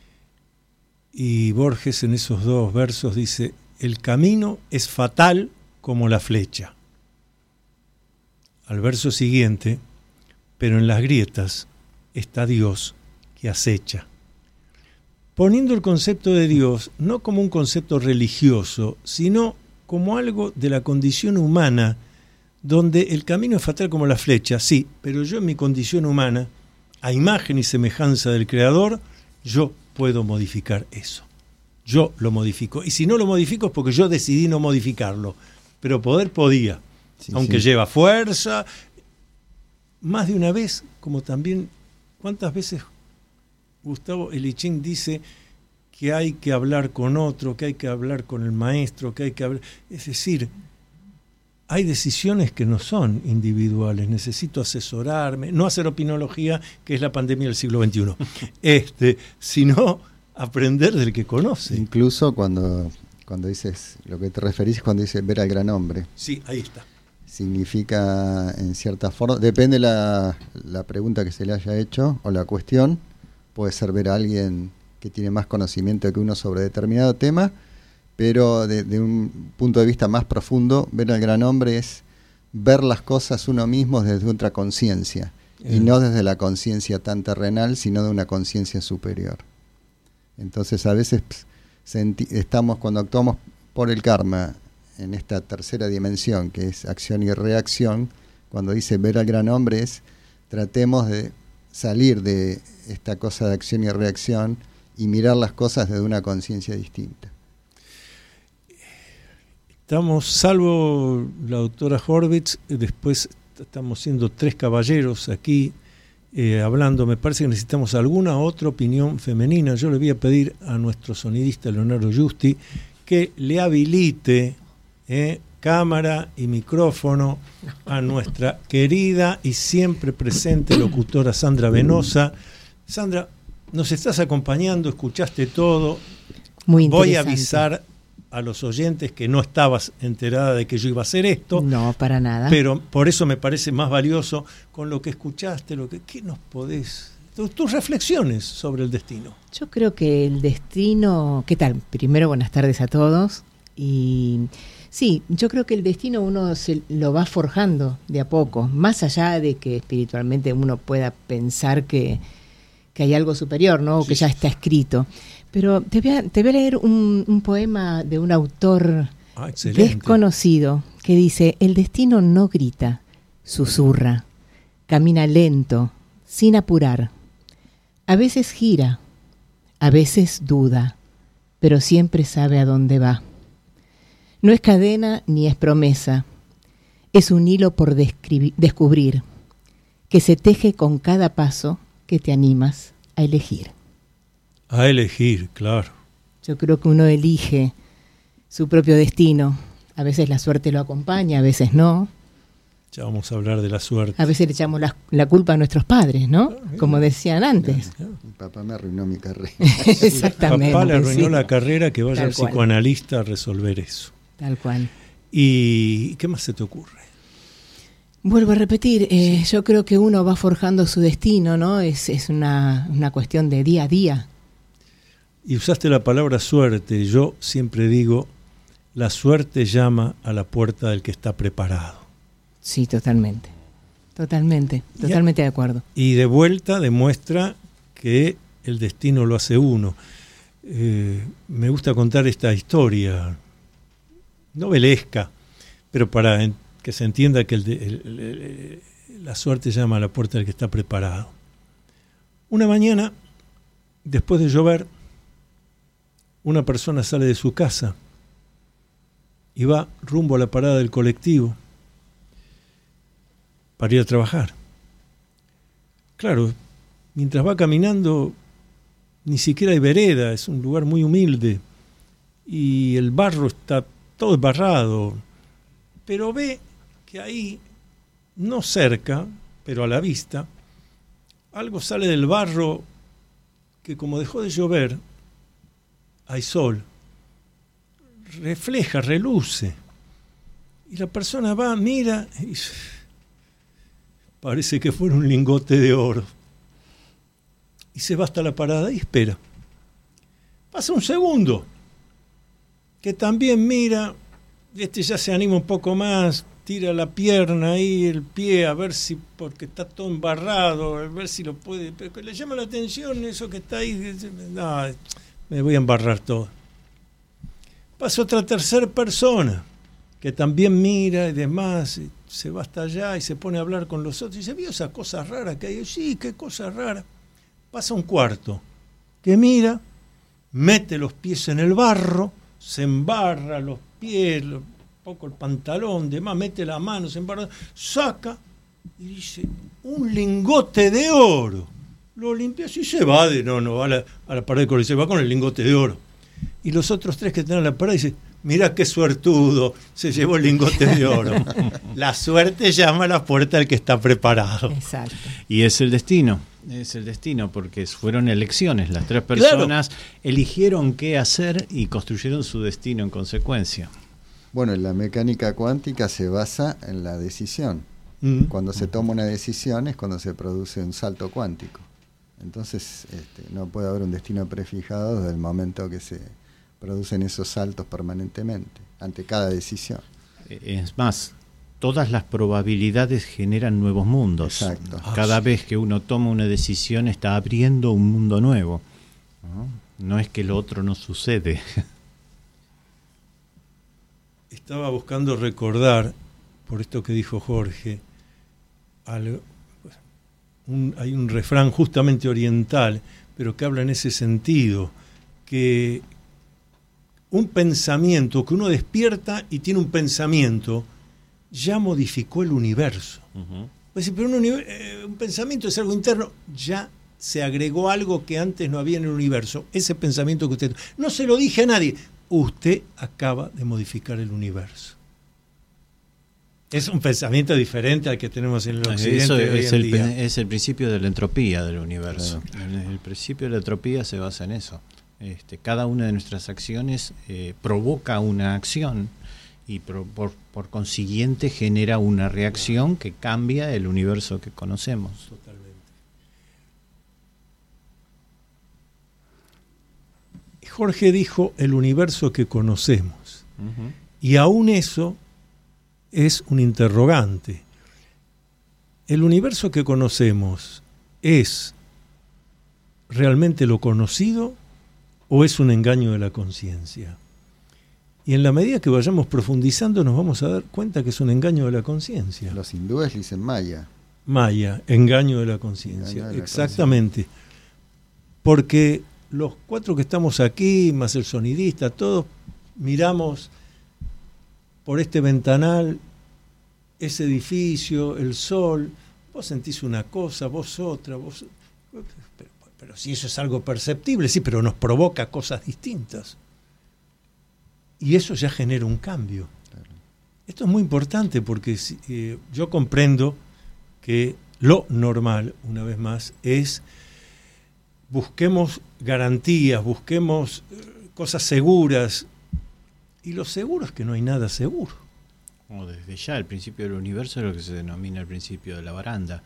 Y Borges en esos 2 versos dice: el camino es fatal como la flecha. Al verso siguiente: pero en las grietas está Dios que acecha. Poniendo el concepto de Dios no como un concepto religioso, sino como algo de la condición humana, donde el camino es fatal como la flecha, sí, pero yo en mi condición humana, a imagen y semejanza del Creador, yo puedo modificar eso. Yo lo modifico. Y si no lo modifico es porque yo decidí no modificarlo. Pero poder podía, sí, aunque sí. Lleva fuerza. Más de una vez, como también, ¿cuántas veces Gustavo Lichín dice que hay que hablar con otro, que hay que hablar con el maestro, que hay que hablar? Es decir, hay decisiones que no son individuales. Necesito asesorarme, no hacer opinología, que es la pandemia del siglo XXI, sino aprender del que conoce. Incluso cuando dices, lo que te referís cuando dices ver al gran hombre. Sí, ahí está. Significa, en cierta forma, depende la pregunta que se le haya hecho o la cuestión, puede ser ver a alguien que tiene más conocimiento que uno sobre determinado tema, pero de un punto de vista más profundo, ver al gran hombre es ver las cosas uno mismo desde otra conciencia, y no desde la conciencia tan terrenal, sino de una conciencia superior. Entonces a veces estamos, cuando actuamos por el karma, en esta tercera dimensión, que es acción y reacción, cuando dice ver al gran hombre es, tratemos de salir de esta cosa de acción y reacción y mirar las cosas desde una conciencia distinta. Estamos, salvo la doctora Horvitz, después estamos siendo 3 caballeros aquí hablando. Me parece que necesitamos alguna otra opinión femenina. Yo le voy a pedir a nuestro sonidista Leonardo Giusti que le habilite cámara y micrófono a nuestra querida y siempre presente locutora Sandra Venosa. Sandra, nos estás acompañando, escuchaste todo. Muy interesante. Voy a avisar a los oyentes que no estabas enterada de que yo iba a hacer esto. No, para nada. Pero por eso me parece más valioso con lo que escuchaste, ¿qué nos podés? Tus reflexiones sobre el destino. Yo creo que el destino... ¿Qué tal? Primero, buenas tardes a todos. Y sí, yo creo que el destino uno se lo va forjando de a poco, más allá de que espiritualmente uno pueda pensar que hay algo superior, ¿no? O sí, que ya está escrito. Pero te voy a leer un poema de un autor desconocido que dice: el destino no grita, susurra, camina lento, sin apurar. A veces gira, a veces duda, pero siempre sabe a dónde va. No es cadena ni es promesa, es un hilo por descubrir, que se teje con cada paso que te animas a elegir. A elegir, claro. Yo creo que uno elige su propio destino. A veces la suerte lo acompaña, a veces no. Ya vamos a hablar de la suerte. A veces le echamos la culpa a nuestros padres, ¿no? Como decían antes. Mi papá me arruinó mi carrera. Exactamente. Papá le arruinó la carrera, que vaya Tal al cual. psicoanalista a resolver eso. Tal cual. ¿Y qué más se te ocurre? Vuelvo a repetir, yo creo que uno va forjando su destino, ¿no? Es una cuestión de día a día. Y usaste la palabra suerte. Yo siempre digo, la suerte llama a la puerta del que está preparado. Sí, totalmente. Totalmente de acuerdo. Y de vuelta demuestra que el destino lo hace uno. Me gusta contar esta historia novelesca, pero para que se entienda que la suerte llama a la puerta del que está preparado. Una mañana, después de llover, una persona sale de su casa y va rumbo a la parada del colectivo para ir a trabajar. Claro, mientras va caminando, ni siquiera hay vereda, es un lugar muy humilde y el barro está todo embarrado, pero ve que ahí, no cerca, pero a la vista, algo sale del barro que, como dejó de llover, hay sol, refleja, reluce, y la persona va, mira y parece que fuera un lingote de oro. Y se va hasta la parada y espera. Pasa un segundo, que también mira, ya se anima un poco más, tira la pierna ahí, el pie, a ver si, porque está todo embarrado, a ver si lo puede, pero le llama la atención eso que está ahí, no, me voy a embarrar todo. Pasa otra tercera persona, que también mira y demás, y se va hasta allá y se pone a hablar con los otros, y dice, ¿vio esa cosa rara que hay? Sí, qué cosa rara. Pasa un cuarto, que mira, mete los pies en el barro, se embarra los pies, un poco el pantalón, demás, mete la mano, se embarra, saca y dice, un lingote de oro. Lo limpia y se va, no va a la pared del coliseo, va con el lingote de oro. Y los otros tres que están en la parada dicen, mira qué suertudo, se llevó el lingote de oro. La suerte llama a la puerta del que está preparado. Exacto. Y es el destino, porque fueron elecciones. Las tres personas eligieron qué hacer y construyeron su destino en consecuencia. Bueno, la mecánica cuántica se basa en la decisión. Cuando se toma una decisión es cuando se produce un salto cuántico. Entonces no puede haber un destino prefijado desde el momento que se producen esos saltos permanentemente ante cada decisión. Es más, todas las probabilidades generan nuevos mundos. Exacto. Cada vez que uno toma una decisión está abriendo un mundo nuevo. No es que lo otro no sucede. Estaba buscando recordar, por esto que dijo Jorge, hay un refrán justamente oriental, pero que habla en ese sentido, que un pensamiento, que uno despierta y tiene un pensamiento, ya modificó el universo. Pues, pero un pensamiento es algo interno, ya se agregó algo que antes no había en el universo. Ese pensamiento que usted... No se lo dije a nadie. Usted acaba de modificar el universo. Es un pensamiento diferente al que tenemos en el occidente. Eso hoy en día. Es el principio de la entropía del universo. Claro. El principio de la entropía se basa en eso. Cada una de nuestras acciones provoca una acción y por consiguiente genera una reacción que cambia el universo que conocemos. Totalmente. Jorge dijo el universo que conocemos. Y aún eso es un interrogante. ¿El universo que conocemos es realmente lo conocido o es un engaño de la conciencia? Y en la medida que vayamos profundizando nos vamos a dar cuenta que es un engaño de la conciencia. Los hindúes dicen Maya. Maya, engaño de la conciencia. Exactamente. Porque los cuatro que estamos aquí, más el sonidista, todos miramos por este ventanal ese edificio, el sol, vos sentís una cosa, vos otra, pero si eso es algo perceptible, sí, pero nos provoca cosas distintas. Y eso ya genera un cambio. Claro. Esto es muy importante porque yo comprendo que lo normal, una vez más, es busquemos garantías, busquemos cosas seguras. Y lo seguro es que no hay nada seguro. Desde ya, el principio del universo es lo que se denomina el principio de la baranda.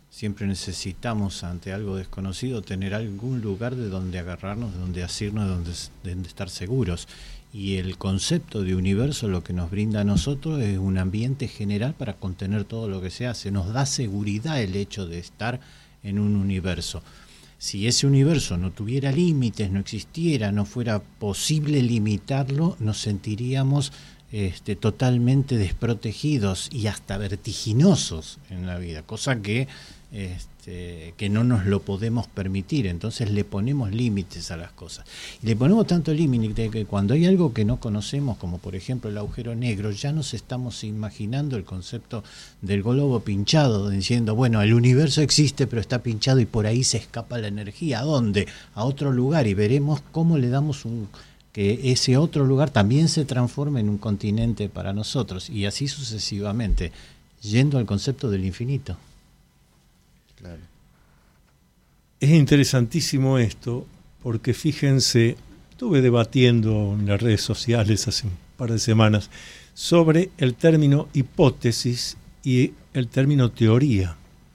Siempre necesitamos, ante algo desconocido, tener algún lugar de donde agarrarnos, de donde asirnos, de donde estar seguros. Y el concepto de universo lo que nos brinda a nosotros es un ambiente general para contener todo lo que se hace. Nos da seguridad el hecho de estar en un universo. Si ese universo no tuviera límites, no existiera, no fuera posible limitarlo, nos sentiríamos totalmente desprotegidos y hasta vertiginosos en la vida, cosa que no nos lo podemos permitir. Entonces le ponemos límites a las cosas. Y le ponemos tanto límite que cuando hay algo que no conocemos, como por ejemplo el agujero negro, ya nos estamos imaginando el concepto del globo pinchado, diciendo, bueno, el universo existe pero está pinchado y por ahí se escapa la energía. ¿A dónde? A otro lugar, y veremos cómo le damos que ese otro lugar también se transforme en un continente para nosotros, y así sucesivamente, yendo al concepto del infinito. Claro. Es interesantísimo esto, porque fíjense, estuve debatiendo en las redes sociales hace un par de semanas sobre el término hipótesis y el término teoría.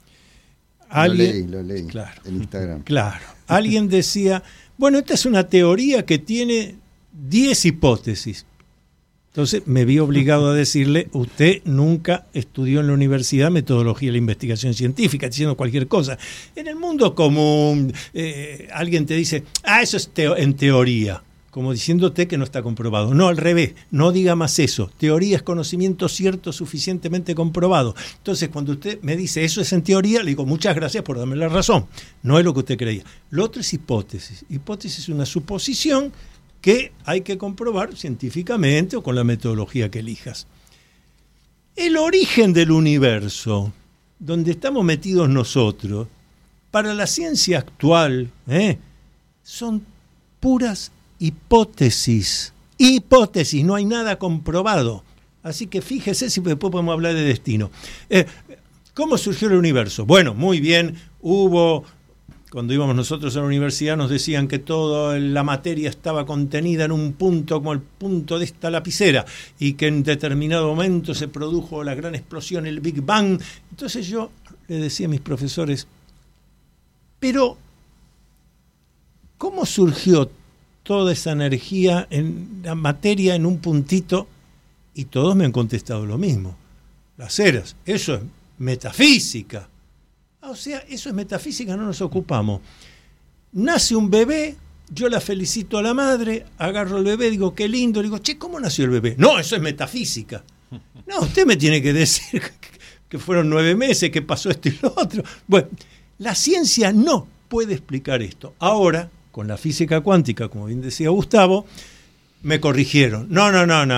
Lo leí claro, en Instagram. Claro. Alguien decía, bueno, esta es una teoría que tiene 10 hipótesis. Entonces me vi obligado a decirle, usted nunca estudió en la universidad metodología de la investigación científica, diciendo cualquier cosa. En el mundo común, alguien te dice, eso es en teoría, como diciéndote que no está comprobado. No, al revés, no diga más eso. Teoría es conocimiento cierto suficientemente comprobado. Entonces, cuando usted me dice, eso es en teoría, le digo, muchas gracias por darme la razón. No es lo que usted creía. Lo otro es hipótesis. Hipótesis es una suposición que hay que comprobar científicamente o con la metodología que elijas. El origen del universo, donde estamos metidos nosotros, para la ciencia actual, son puras hipótesis. Hipótesis, no hay nada comprobado. Así que fíjese si después podemos hablar de destino. ¿Cómo surgió el universo? Bueno, muy bien, cuando íbamos nosotros a la universidad nos decían que toda la materia estaba contenida en un punto como el punto de esta lapicera y que en determinado momento se produjo la gran explosión, el Big Bang. Entonces yo le decía a mis profesores, pero ¿cómo surgió toda esa energía en la materia en un puntito? Y todos me han contestado lo mismo. Las eras, eso es metafísica. O sea, eso es metafísica, no nos ocupamos. Nace un bebé, yo la felicito a la madre, agarro el bebé, digo, qué lindo, digo, che, ¿cómo nació el bebé? No, eso es metafísica. No, usted me tiene que decir que fueron 9 meses, que pasó esto y lo otro. Bueno, la ciencia no puede explicar esto. Ahora, con la física cuántica, como bien decía Gustavo, me corrigieron. No.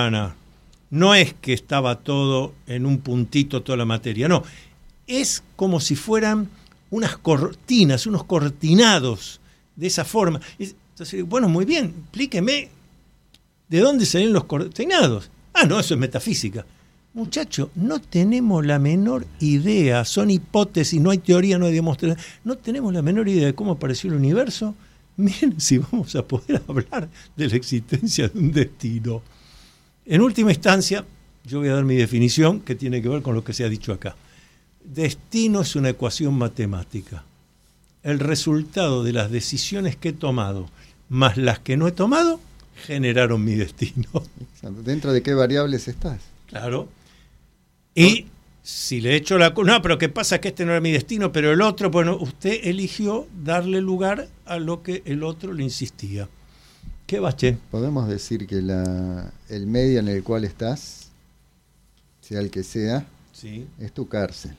No es que estaba todo en un puntito, toda la materia, no. Es como si fueran unas cortinas, unos cortinados de esa forma. Entonces, bueno, muy bien, explíqueme de dónde salen los cortinados. No, eso es metafísica. Muchachos, no tenemos la menor idea, son hipótesis, no hay teoría, no hay demostración. No tenemos la menor idea de cómo apareció el universo. Miren si vamos a poder hablar de la existencia de un destino. En última instancia, yo voy a dar mi definición que tiene que ver con lo que se ha dicho acá. Destino es una ecuación matemática. El resultado de las decisiones que he tomado más las que no he tomado generaron mi destino. Exacto. ¿Dentro de qué variables estás? Claro. Y si le echo la culpa, no, pero ¿qué pasa? Que este no era mi destino, pero el otro, bueno, usted eligió darle lugar a lo que el otro le insistía. ¿Qué va, che? Podemos decir que el medio en el cual estás, sea el que sea, sí, es tu cárcel.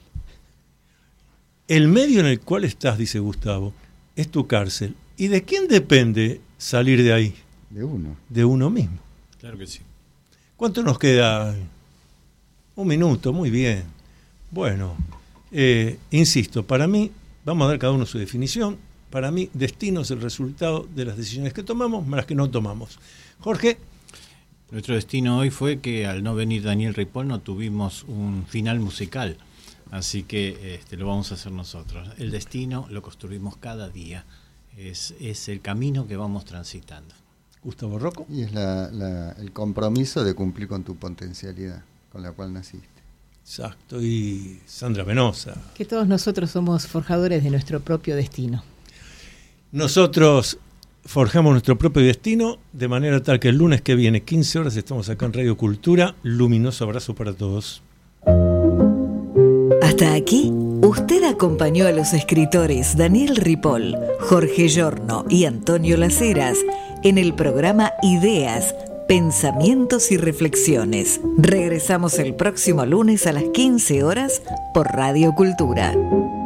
El medio en el cual estás, dice Gustavo, es tu cárcel. ¿Y de quién depende salir de ahí? De uno. De uno mismo. Claro que sí. ¿Cuánto nos queda? 1 minuto, muy bien. Bueno, insisto, para mí, vamos a dar cada uno su definición. Para mí, destino es el resultado de las decisiones que tomamos más las que no tomamos. Jorge. Nuestro destino hoy fue que al no venir Daniel Ripoll no tuvimos un final musical. Así que lo vamos a hacer nosotros. El destino lo construimos cada día. Es el camino que vamos transitando. Gustavo Rocco. Y es el compromiso de cumplir con tu potencialidad, con la cual naciste. Exacto, y Sandra Venosa. Que todos nosotros somos forjadores de nuestro propio destino. Nosotros forjamos nuestro propio destino de manera tal que el lunes que viene, 15 horas, estamos acá en Radio Cultura. Luminoso abrazo para todos. Hasta aquí, usted acompañó a los escritores Daniel Ripoll, Jorge Giorno y Antonio Las Heras en el programa Ideas, Pensamientos y Reflexiones. Regresamos el próximo lunes a las 15 horas por Radio Cultura.